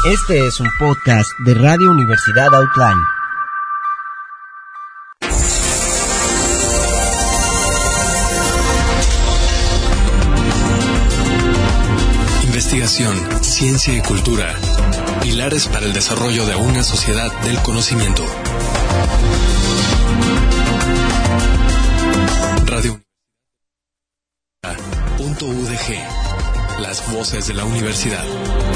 Este es un podcast de Radio Universidad Outline. Investigación, ciencia y cultura. Pilares para el desarrollo de una sociedad del conocimiento. Radio UDG. Las voces de la universidad.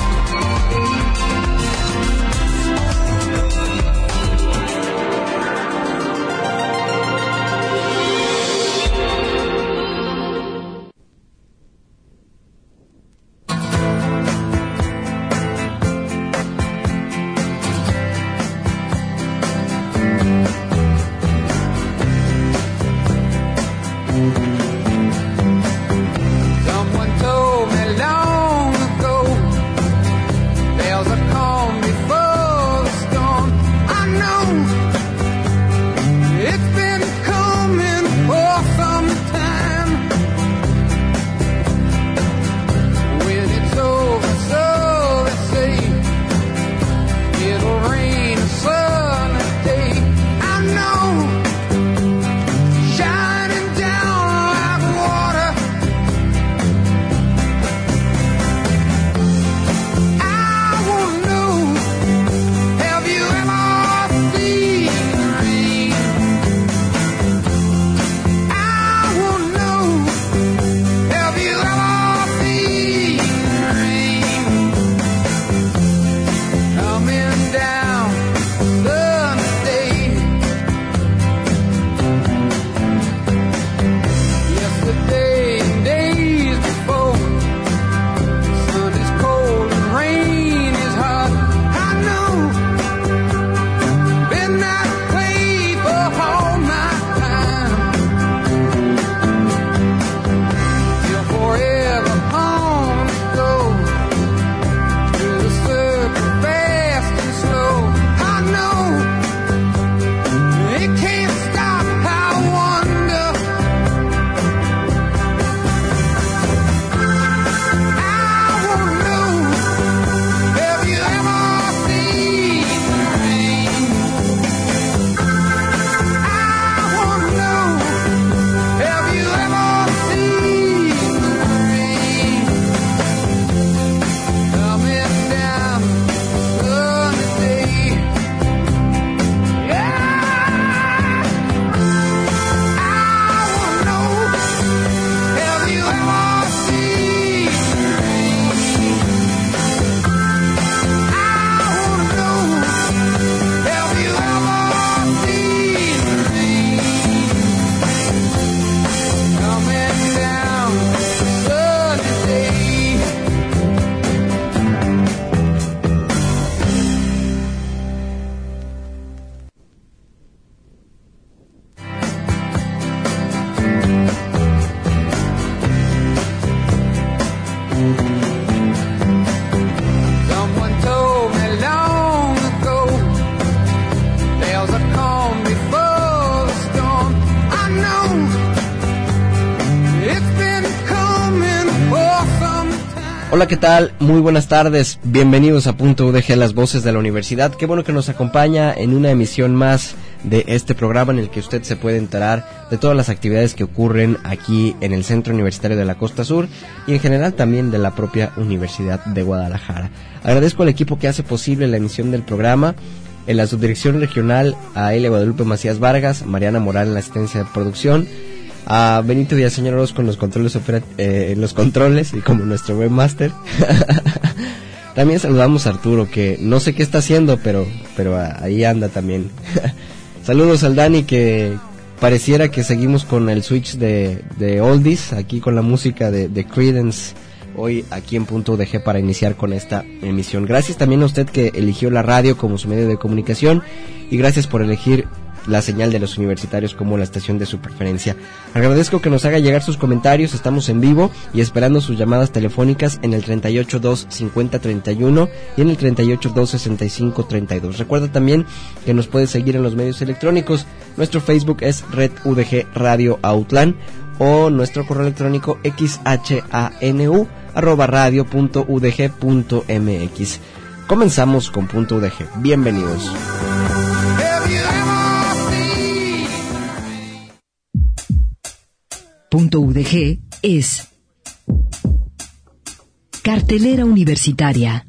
Hola, ¿qué tal? Muy buenas tardes, bienvenidos a Punto UDG, las voces de la universidad. Qué bueno que nos acompaña en una emisión más de este programa en el que usted se puede enterar de todas las actividades que ocurren aquí en el Centro Universitario de la Costa Sur y en general también de la propia Universidad de Guadalajara. Agradezco al equipo que hace posible la emisión del programa. En la subdirección regional a Elia Guadalupe Macías Vargas, Mariana Morán en la asistencia de producción, a Benito Villaseñor Oroz con los controles y como nuestro webmaster. También saludamos a Arturo, que no sé qué está haciendo, pero ahí anda también. Saludos al Dani, que pareciera que seguimos con el switch de oldies, aquí con la música de Creedence, hoy aquí en Punto UDG para iniciar con esta emisión. Gracias también a usted que eligió la radio como su medio de comunicación y gracias por elegir la señal de los universitarios como la estación de su preferencia. Agradezco que nos haga llegar sus comentarios, estamos en vivo y esperando sus llamadas telefónicas en el 382-5031 y en el 382-6532. Recuerda también que nos puede seguir en los medios electrónicos. Nuestro Facebook es Red UDG Radio Outline o nuestro correo electrónico xhanu@radio.udg.mx. Comenzamos con Punto UDG. Bienvenidos. Punto UDG es cartelera universitaria.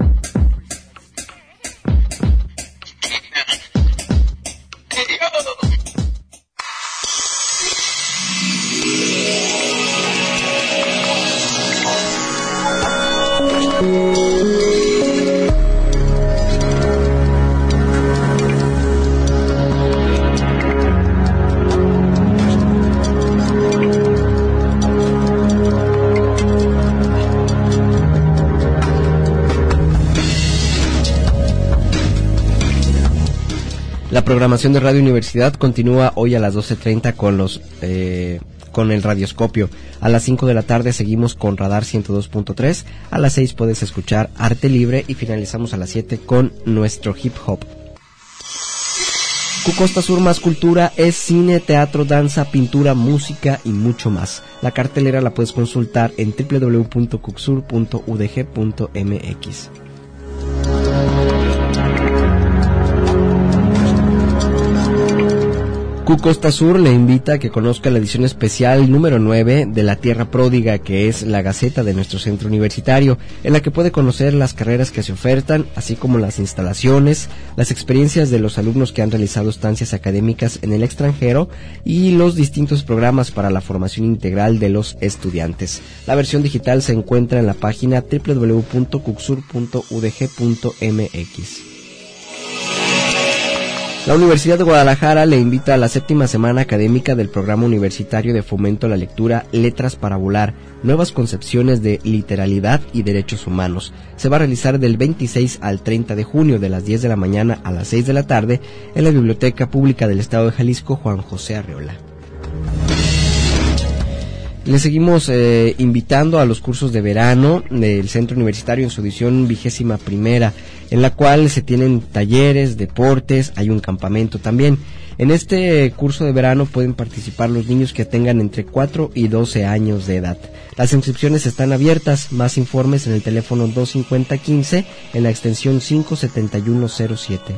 La programación de Radio Universidad continúa hoy a las 12:30 con el radioscopio. A las 5 de la tarde seguimos con Radar 102.3. A las 6 puedes escuchar Arte Libre y finalizamos a las 7 con nuestro hip hop. Costa Sur más cultura es cine, teatro, danza, pintura, música y mucho más. La cartelera la puedes consultar en www.cucsur.udg.mx. Costa Sur le invita a que conozca la edición especial número 9 de La Tierra Pródiga, que es la gaceta de nuestro centro universitario, en la que puede conocer las carreras que se ofertan, así como las instalaciones, las experiencias de los alumnos que han realizado estancias académicas en el extranjero y los distintos programas para la formación integral de los estudiantes. La versión digital se encuentra en la página www.cucsur.udg.mx. La Universidad de Guadalajara le invita a la 7ª semana académica del Programa Universitario de Fomento a la Lectura Letras para Volar, Nuevas Concepciones de Literalidad y Derechos Humanos. Se va a realizar del 26 al 30 de junio, de las 10 de la mañana a las 6 de la tarde, en la Biblioteca Pública del Estado de Jalisco, Juan José Arreola. Le seguimos invitando a los cursos de verano del Centro Universitario en su edición 21ª, en la cual se tienen talleres, deportes, hay un campamento también. En este curso de verano pueden participar los niños que tengan entre 4 y 12 años de edad. Las inscripciones están abiertas, más informes en el teléfono 250-15 en la extensión 57107.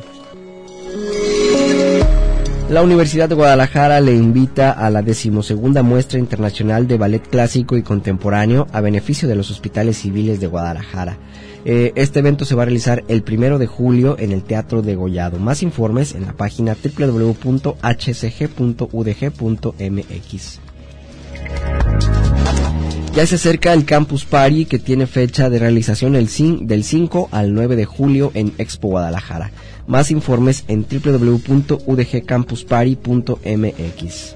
La Universidad de Guadalajara le invita a la 12ª Muestra Internacional de Ballet Clásico y Contemporáneo a beneficio de los hospitales civiles de Guadalajara. Este evento se va a realizar el 1 de julio en el Teatro Degollado. Más informes en la página www.hcg.udg.mx. Ya se acerca el Campus Party, que tiene fecha de realización del 5 al 9 de julio en Expo Guadalajara. Más informes en www.udgcampusparty.mx.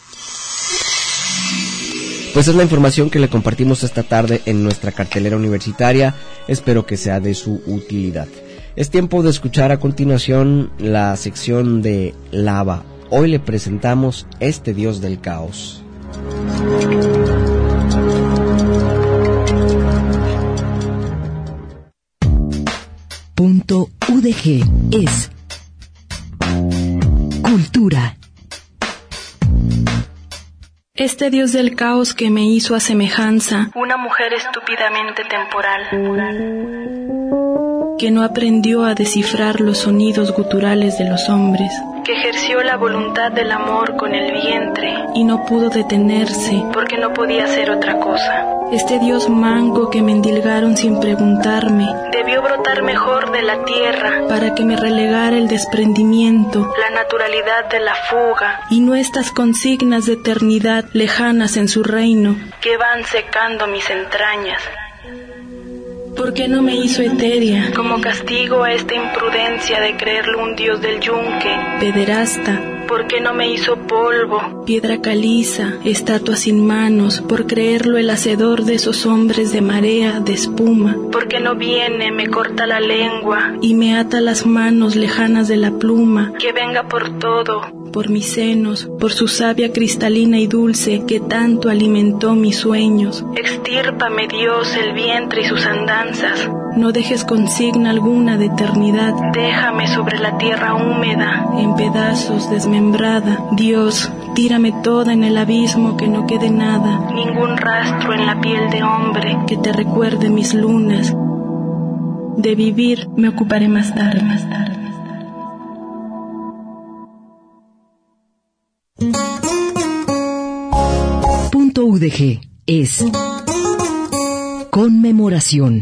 Pues es la información que le compartimos esta tarde en nuestra cartelera universitaria. Espero que sea de su utilidad. Es tiempo de escuchar a continuación la sección de Lava. Hoy le presentamos Este Dios del Caos. Punto UDG es cultura. Este dios del caos que me hizo a semejanza una mujer estúpidamente temporal, que no aprendió a descifrar los sonidos guturales de los hombres, que ejerció la voluntad del amor con el vientre y no pudo detenerse porque no podía hacer otra cosa. Este dios manco que me endilgaron sin preguntarme debió brotar mejor de la tierra para que me relegara el desprendimiento, la naturalidad de la fuga y no estas consignas de eternidad lejanas en su reino que van secando mis entrañas. ¿Por qué no me hizo etérea como castigo a esta imprudencia de creerlo un dios del yunque, pederasta? ¿Por qué no me hizo polvo, piedra caliza, estatua sin manos, por creerlo el hacedor de esos hombres de marea, de espuma? ¿Por qué no viene, me corta la lengua y me ata las manos lejanas de la pluma? Que venga por todo, por mis senos, por su savia cristalina y dulce que tanto alimentó mis sueños. Extírpame, Dios, el vientre y sus andanzas. No dejes consigna alguna de eternidad. Déjame sobre la tierra húmeda, en pedazos desmembrada. Dios, tírame toda en el abismo que no quede nada, ningún rastro en la piel de hombre que te recuerde mis lunas. De vivir me ocuparé más tarde. Punto UDG es conmemoración.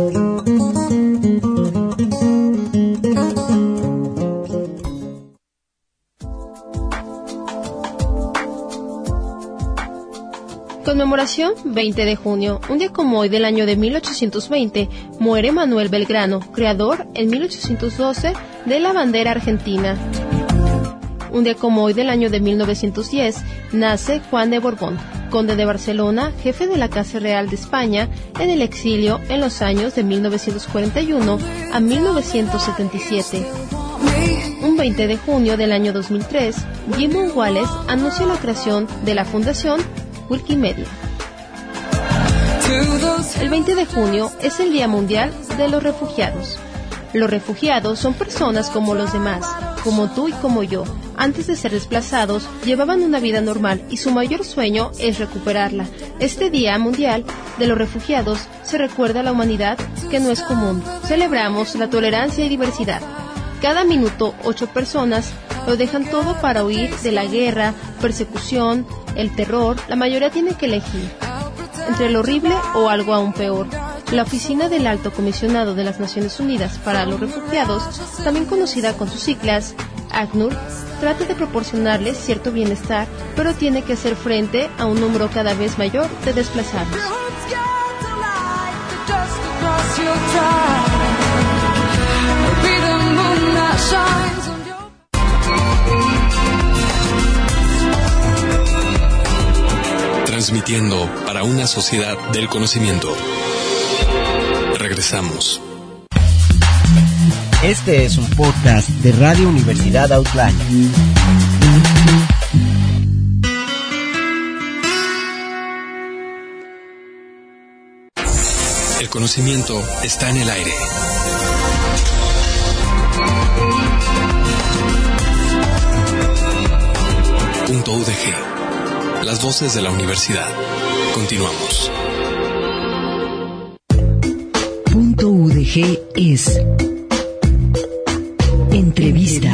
Conmemoración 20 de junio. Un día como hoy del año de 1820 muere Manuel Belgrano, creador en 1812 de la bandera argentina. Un día como hoy del año de 1910 nace Juan de Borbón, conde de Barcelona, jefe de la Casa Real de España, en el exilio en los años de 1941 a 1977. Un 20 de junio del año 2003, Jimon Wallace anunció la creación de la Fundación Wikimedia. El 20 de junio es el Día Mundial de los Refugiados. Los refugiados son personas como los demás, como tú y como yo. Antes de ser desplazados, llevaban una vida normal y su mayor sueño es recuperarla. Este Día Mundial de los Refugiados se recuerda a la humanidad que no es común. Celebramos la tolerancia y diversidad. Cada minuto, 8 personas lo dejan todo para huir de la guerra, persecución, el terror. La mayoría tiene que elegir entre lo horrible o algo aún peor. La Oficina del Alto Comisionado de las Naciones Unidas para los Refugiados, también conocida con sus siglas ACNUR, trata de proporcionarles cierto bienestar, pero tiene que hacer frente a un número cada vez mayor de desplazados. Transmitiendo para una sociedad del conocimiento. Regresamos. Este es un podcast de Radio Universidad Outline. El conocimiento está en el aire. Punto UDG. Las voces de la universidad. Continuamos. Punto UDG es entrevista.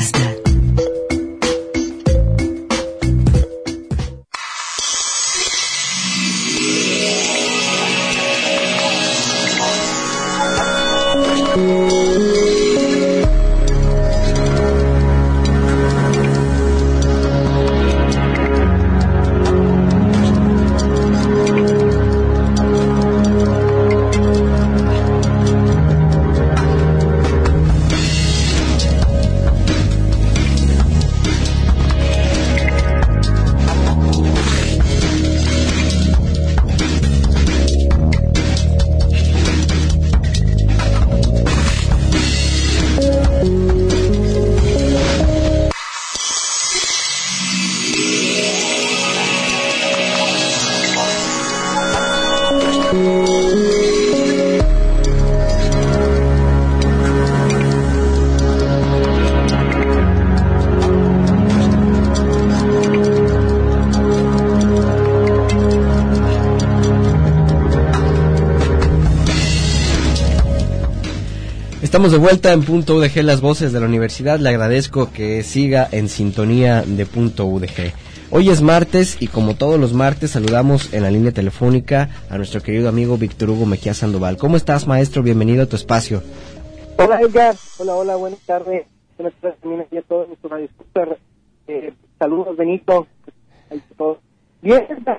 Estamos de vuelta en Punto UDG, las voces de la universidad. Le agradezco que siga en sintonía de Punto UDG. Hoy es martes y como todos los martes saludamos en la línea telefónica a nuestro querido amigo Víctor Hugo Mejía Sandoval. ¿Cómo estás, maestro? Bienvenido a tu espacio. Hola, Edgar. Hola, buenas tardes. Buenas tardes también aquí a todos nuestros radioescuchas. Saludos, Benito. Todo. Bien,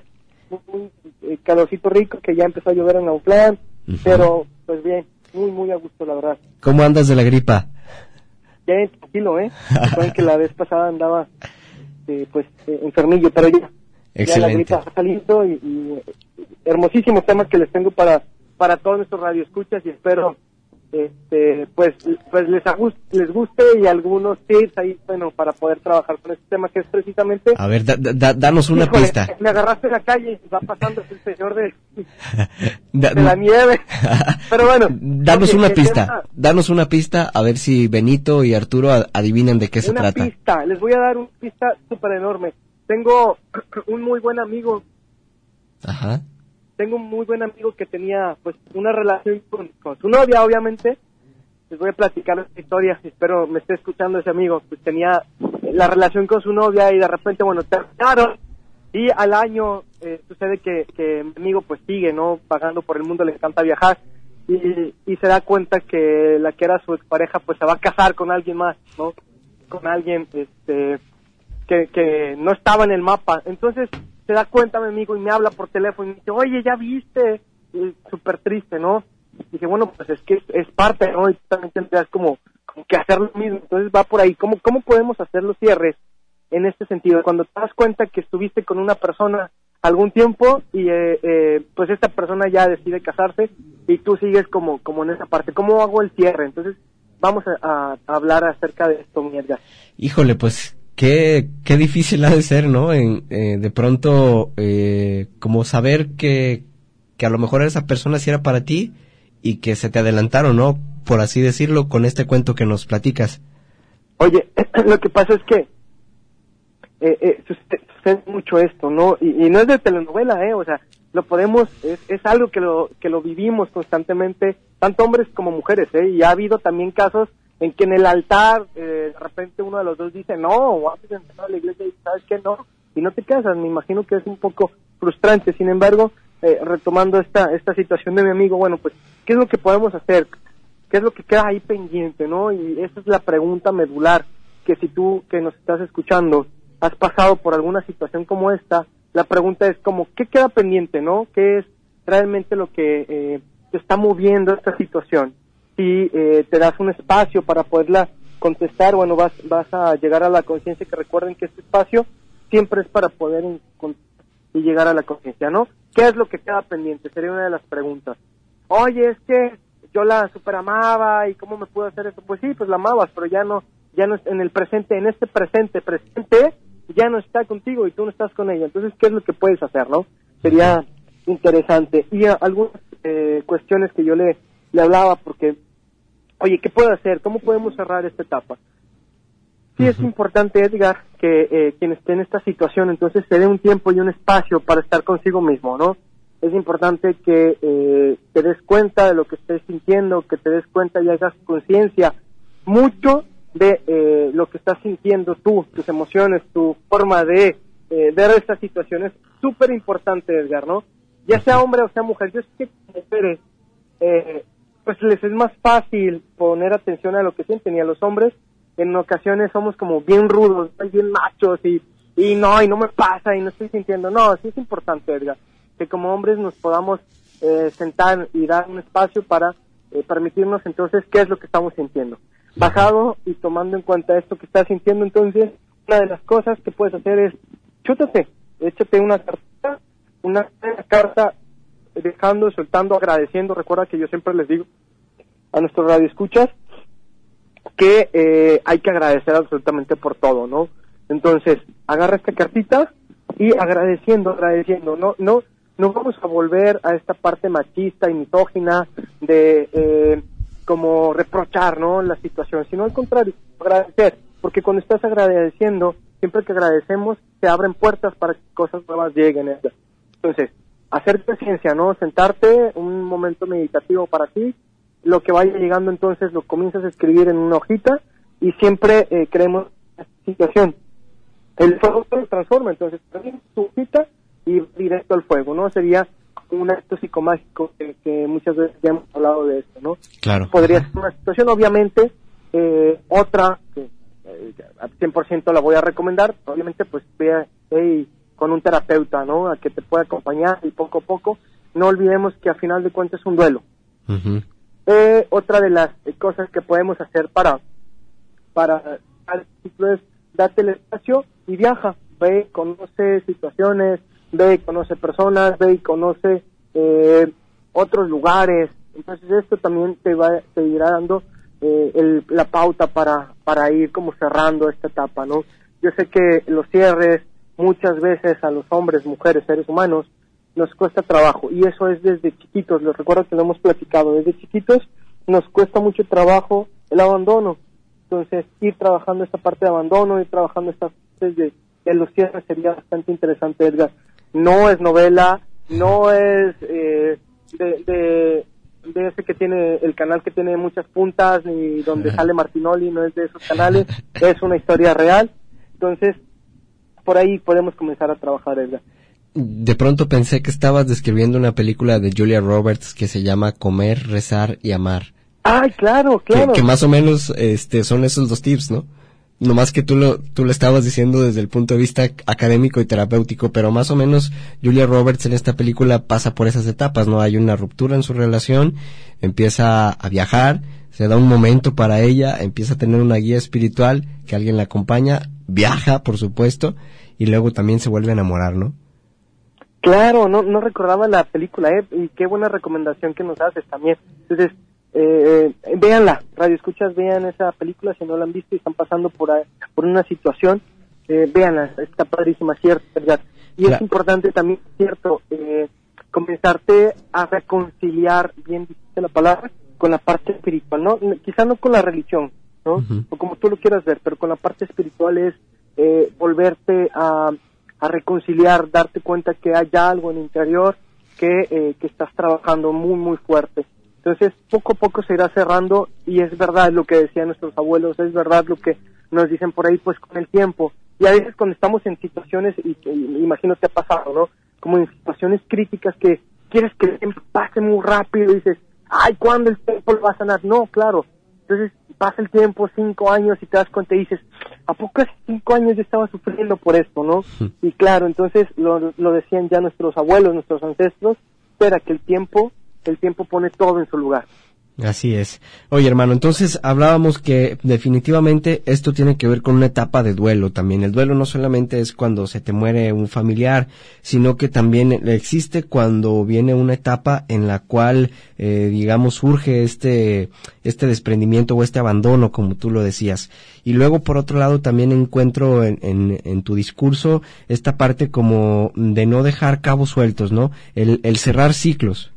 muy calorcito rico que ya empezó a llover en Autlán, pero pues bien, muy a gusto, la verdad. ¿Cómo andas de la gripa? Bien, tranquilo, Recuerden que la vez pasada andaba enfermillo, pero ya la gripa ha salido y hermosísimos temas que les tengo para todos nuestros radioescuchas y espero pues les guste y algunos tips ahí, bueno, para poder trabajar con este tema que es precisamente... A ver, danos una pista. Me agarraste en la calle, va pasando el señor de la nieve, pero bueno. Danos una pista, a ver si Benito y Arturo adivinan de qué se trata. Una pista, les voy a dar una pista súper enorme. Tengo un muy buen amigo. Ajá. Tengo un muy buen amigo que tenía pues una relación con su novia, obviamente, les voy a platicar esta historia, espero me esté escuchando ese amigo. Pues tenía la relación con su novia y de repente, bueno, terminaron, y al año sucede que mi amigo pues sigue, ¿no?, vagando por el mundo, le encanta viajar, y se da cuenta que la que era su expareja pues se va a casar con alguien más, ¿no?, con alguien que no estaba en el mapa. Entonces se da cuenta mi amigo y me habla por teléfono y me dice, oye, ¿ya viste? Súper triste, ¿no? Dije, bueno, pues es que es parte, ¿no? Y tú también tendrías como que hacer lo mismo. Entonces va por ahí. ¿Cómo podemos hacer los cierres en este sentido? Cuando te das cuenta que estuviste con una persona algún tiempo y pues esta persona ya decide casarse y tú sigues como en esa parte. ¿Cómo hago el cierre? Entonces vamos a hablar acerca de esto, mierda. Híjole, pues qué difícil ha de ser, ¿no? De pronto, como saber que a lo mejor esa persona sí era para ti y que se te adelantaron, ¿no?, por así decirlo, con este cuento que nos platicas. Oye, lo que pasa es que sucede mucho esto, ¿no? Y no es de telenovela, o sea, lo podemos, es algo que lo vivimos constantemente, tanto hombres como mujeres, y ha habido también casos en que en el altar de repente uno de los dos dice no, o antes de entrar a la iglesia y sabes que no, y no te casas. Me imagino que es un poco frustrante. Sin embargo, retomando esta situación de mi amigo, bueno, pues, ¿qué es lo que podemos hacer? ¿Qué es lo que queda ahí pendiente, no? Y esa es la pregunta medular, que si tú que nos estás escuchando has pasado por alguna situación como esta, la pregunta es como, ¿qué queda pendiente, no? ¿Qué es realmente lo que te está moviendo esta situación? Si te das un espacio para poderla contestar, bueno, vas a llegar a la conciencia, que recuerden que este espacio siempre es para poder y llegar a la conciencia, ¿no? ¿Qué es lo que queda pendiente? Sería una de las preguntas. Oye, es que yo la superamaba y ¿cómo me puedo hacer eso? Pues sí, pues la amabas, pero ya no es en el presente, en este presente ya no está contigo y tú no estás con ella. Entonces, ¿qué es lo que puedes hacer, no? Sería interesante. Y algunas cuestiones que yo le hablaba, porque, oye, ¿qué puedo hacer? ¿Cómo podemos cerrar esta etapa? Sí, es importante, Edgar, que quien esté en esta situación, entonces se dé un tiempo y un espacio para estar consigo mismo, ¿no? Es importante que te des cuenta de lo que estés sintiendo, que te des cuenta y hagas conciencia mucho de lo que estás sintiendo tú, tus emociones, tu forma de ver esta situación. Es súper importante, Edgar, ¿no? Ya sea hombre o sea mujer. Yo sé que como mujeres, pues les es más fácil poner atención a lo que sienten, y a los hombres en ocasiones somos como bien rudos, bien machos y no me pasa y no estoy sintiendo. No, sí es importante, Edgar, que como hombres nos podamos sentar y dar un espacio para permitirnos entonces qué es lo que estamos sintiendo. Basado y tomando en cuenta esto que estás sintiendo, entonces una de las cosas que puedes hacer es échate una carta dejando, soltando, agradeciendo. Recuerda que yo siempre les digo a nuestros radioescuchas que hay que agradecer absolutamente por todo, ¿no? Entonces, agarra esta cartita y agradeciendo, no vamos a volver a esta parte machista y misógina de como reprochar, ¿no?, la situación, sino al contrario, agradecer, porque cuando estás agradeciendo, siempre que agradecemos, se abren puertas para que cosas nuevas lleguen. Entonces, hacer presencia, ¿no?, sentarte, un momento meditativo para ti, lo que vaya llegando entonces lo comienzas a escribir en una hojita, y siempre creemos en esta situación. El fuego se transforma, entonces terminas tu hojita y directo al fuego, ¿no? Sería un acto psicomágico que muchas veces ya hemos hablado de esto, ¿no? Claro. Podría ser una situación, obviamente, otra que al 100% la voy a recomendar, obviamente pues ve con un terapeuta, ¿no?, a que te pueda acompañar, y poco a poco, no olvidemos que a final de cuentas es un duelo. Uh-huh. Otra de las cosas que podemos hacer para es date el espacio y viaja, ve, conoce situaciones, ve y conoce personas, ve y conoce otros lugares. Entonces esto también te irá dando la pauta para ir como cerrando esta etapa, ¿no? Yo sé que los cierres muchas veces a los hombres, mujeres, seres humanos nos cuesta trabajo, y eso es desde chiquitos. Les recuerdo que lo hemos platicado, desde chiquitos nos cuesta mucho trabajo el abandono. Entonces ir trabajando esta parte de abandono, ir trabajando estas partes de los cierres sería bastante interesante, Edgar. No es novela, no es de ese que tiene, el canal que tiene muchas puntas y donde sale Martinoli, no es de esos canales, es una historia real. Entonces, por ahí podemos comenzar a trabajar, Edgar. De pronto pensé que estabas describiendo una película de Julia Roberts que se llama Comer, Rezar y Amar. ¡Ay, claro! Que más o menos son esos dos tips, ¿no? Nomás que tú lo estabas diciendo desde el punto de vista académico y terapéutico, pero más o menos Julia Roberts en esta película pasa por esas etapas, ¿no? Hay una ruptura en su relación, empieza a viajar, se da un momento para ella, empieza a tener una guía espiritual, que alguien la acompaña, viaja, por supuesto, y luego también se vuelve a enamorar, ¿no? Claro, no recordaba la película, y qué buena recomendación que nos haces también. Entonces, véanla, radio escuchas, vean esa película si no la han visto y están pasando por una situación, véanla, está padrísima, cierto, ¿verdad? Y claro. Es importante también, cierto, comenzarte a reconciliar, bien dijiste la palabra, con la parte espiritual, ¿no? Quizá no con la religión, ¿no? Uh-huh. O como tú lo quieras ver, pero con la parte espiritual es volverte a reconciliar, darte cuenta que hay algo en el interior que estás trabajando muy, muy fuerte. Entonces, poco a poco se irá cerrando, y es verdad lo que decían nuestros abuelos, es verdad lo que nos dicen por ahí, pues con el tiempo. Y a veces cuando estamos en situaciones, y imagino te ha pasado, ¿no? Como en situaciones críticas que quieres que el tiempo pase muy rápido, y dices, ay, ¿cuándo el tiempo lo va a sanar? No, claro. Entonces pasa el tiempo, 5 años, y te das cuenta y dices, ¿a poco hace 5 años yo estaba sufriendo por esto, no? Y claro, entonces lo decían ya nuestros abuelos, nuestros ancestros, espera que el tiempo pone todo en su lugar. Así es. Oye, hermano, entonces hablábamos que definitivamente esto tiene que ver con una etapa de duelo también. El duelo no solamente es cuando se te muere un familiar, sino que también existe cuando viene una etapa en la cual, digamos, surge este desprendimiento o este abandono, como tú lo decías. Y luego, por otro lado, también encuentro en tu discurso esta parte como de no dejar cabos sueltos, ¿no? El cerrar ciclos.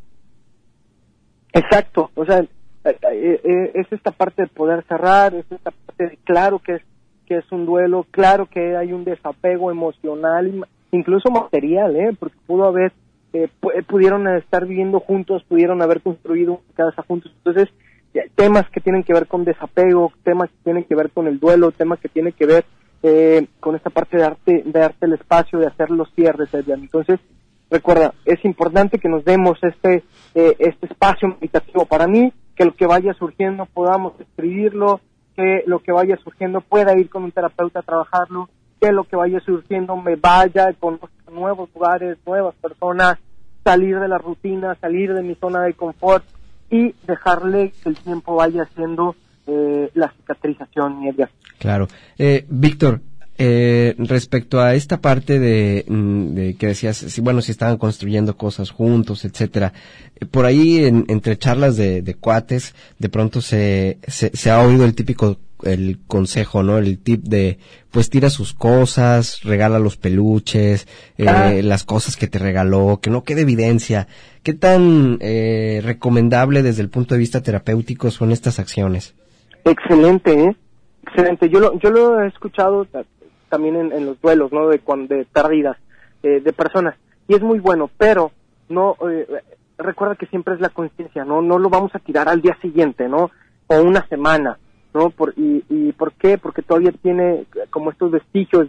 Exacto, o sea, es esta parte de poder cerrar, es esta parte de claro que es un duelo, claro que hay un desapego emocional, incluso material, porque pudieron estar viviendo juntos, pudieron haber construido una casa juntos. Entonces, temas que tienen que ver con desapego, temas que tienen que ver con el duelo, temas que tienen que ver con esta parte de darte el espacio, de hacer los cierres, Edgar. Entonces, recuerda, es importante que nos demos este espacio meditativo para mí, que lo que vaya surgiendo podamos escribirlo, que lo que vaya surgiendo pueda ir con un terapeuta a trabajarlo, que lo que vaya surgiendo me vaya con nuevos lugares, nuevas personas, salir de la rutina, salir de mi zona de confort y dejarle que el tiempo vaya haciendo la cicatrización, Edgar. Claro. Víctor, respecto a esta parte de que decías, si estaban construyendo cosas juntos, etcétera, por ahí entre charlas de cuates, de pronto se ha oído el consejo, ¿no? El tip de, pues tira sus cosas, regala los peluches, las cosas que te regaló, que no quede evidencia. ¿Qué tan recomendable desde el punto de vista terapéutico son estas acciones? Excelente, excelente. Yo lo he escuchado también en los duelos, ¿no? De pérdidas de personas, y es muy bueno, pero no recuerda que siempre es la conciencia, no lo vamos a tirar al día siguiente, ¿no? O una semana, ¿no? ¿Y por qué? Porque todavía tiene como estos vestigios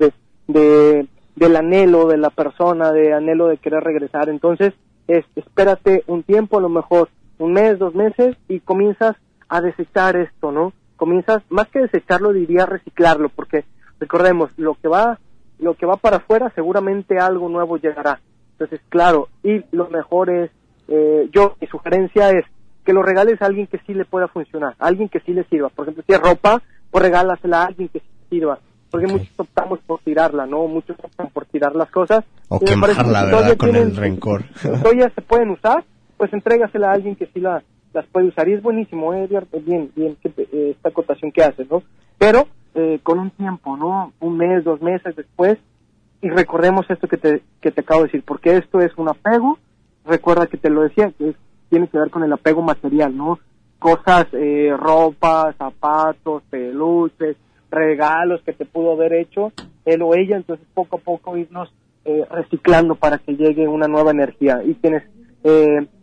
del anhelo de la persona, de anhelo de querer regresar. Entonces espérate un tiempo, a lo mejor 1 mes, 2 meses, y comienzas a desechar esto, ¿no? Comienzas, más que desecharlo, diría reciclarlo, porque recordemos, lo que va para afuera, seguramente algo nuevo llegará. Entonces, claro, y lo mejor es, mi sugerencia es que lo regales a alguien que sí le pueda funcionar, a alguien que sí le sirva. Por ejemplo, si es ropa, pues regálasela a alguien que sí le sirva. Porque muchos optamos por tirarla, ¿no? Muchos optan por tirar las cosas. O quemarla, ¿verdad? Con el rencor. Todavía se pueden usar, pues entrégasela a alguien que sí las puede usar. Y es buenísimo, Edgar, bien, esta acotación que haces, ¿no? Pero con un tiempo, ¿no? 1 mes, 2 meses después, y recordemos esto que te acabo de decir, porque esto es un apego. Recuerda que te lo decía, que tiene que ver con el apego material, ¿no? Cosas, ropa, zapatos, peluches, regalos que te pudo haber hecho él o ella. Entonces poco a poco irnos reciclando para que llegue una nueva energía. Y quienes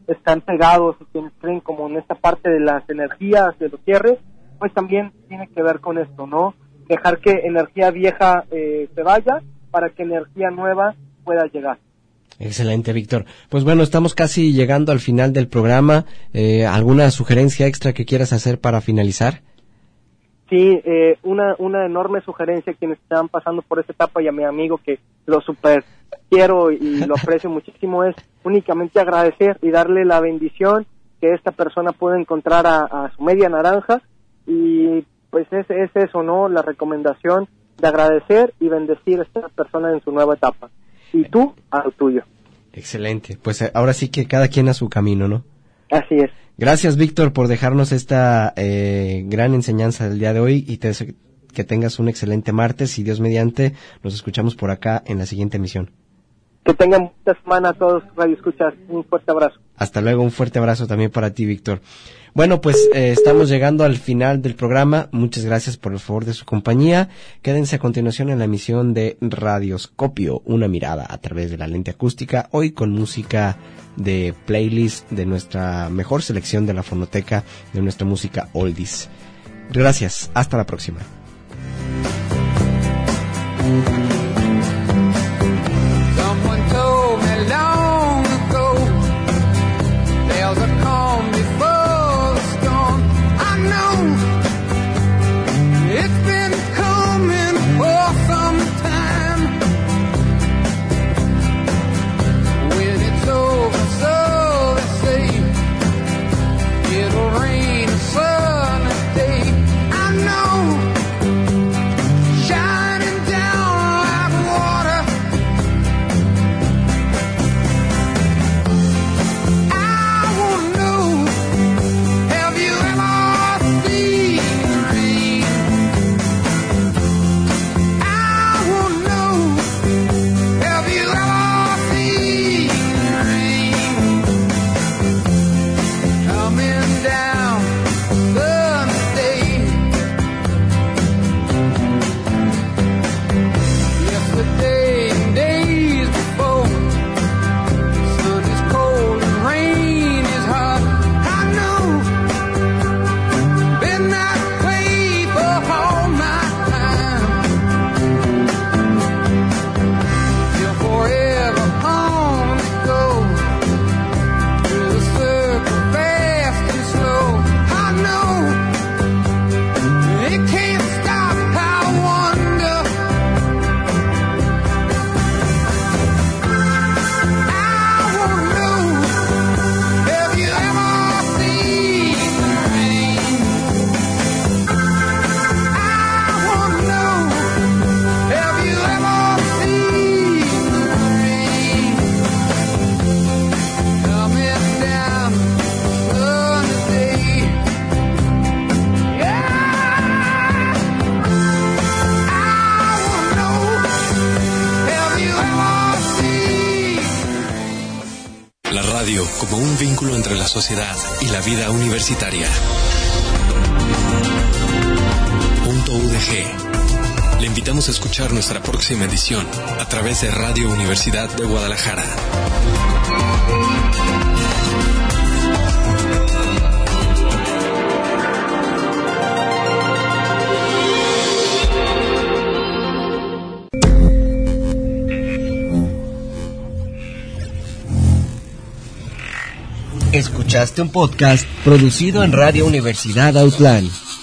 están pegados y quienes creen como en esta parte de las energías, de los cierres, pues también tiene que ver con esto, ¿no? Dejar que energía vieja se vaya para que energía nueva pueda llegar. Excelente, Víctor. Pues bueno, estamos casi llegando al final del programa. ¿Alguna sugerencia extra que quieras hacer para finalizar? Sí, una enorme sugerencia a quienes están pasando por esta etapa y a mi amigo que lo super quiero y lo aprecio muchísimo es únicamente agradecer y darle la bendición que esta persona pueda encontrar a su media naranja y pues es eso, ¿no? La recomendación de agradecer y bendecir a esta persona en su nueva etapa. Y tú a lo tuyo. Excelente. Pues ahora sí que cada quien a su camino, ¿no? Así es. Gracias, Víctor, por dejarnos esta gran enseñanza del día de hoy y que tengas un excelente martes y Dios mediante nos escuchamos por acá en la siguiente emisión. Que tengan buena semana a todos, Radio Escuchas. Un fuerte abrazo. Hasta luego, un fuerte abrazo también para ti, Víctor. Bueno, pues estamos llegando al final del programa. Muchas gracias por el favor de su compañía. Quédense a continuación en la emisión de Radioscopio, una mirada a través de la lente acústica, hoy con música de playlist de nuestra mejor selección de la fonoteca de nuestra música oldies. Gracias, hasta la próxima. Como un vínculo entre la sociedad y la vida universitaria. .udg. Le invitamos a escuchar nuestra próxima edición a través de Radio Universidad de Guadalajara. Escuchaste un podcast producido en Radio Universidad Autlán.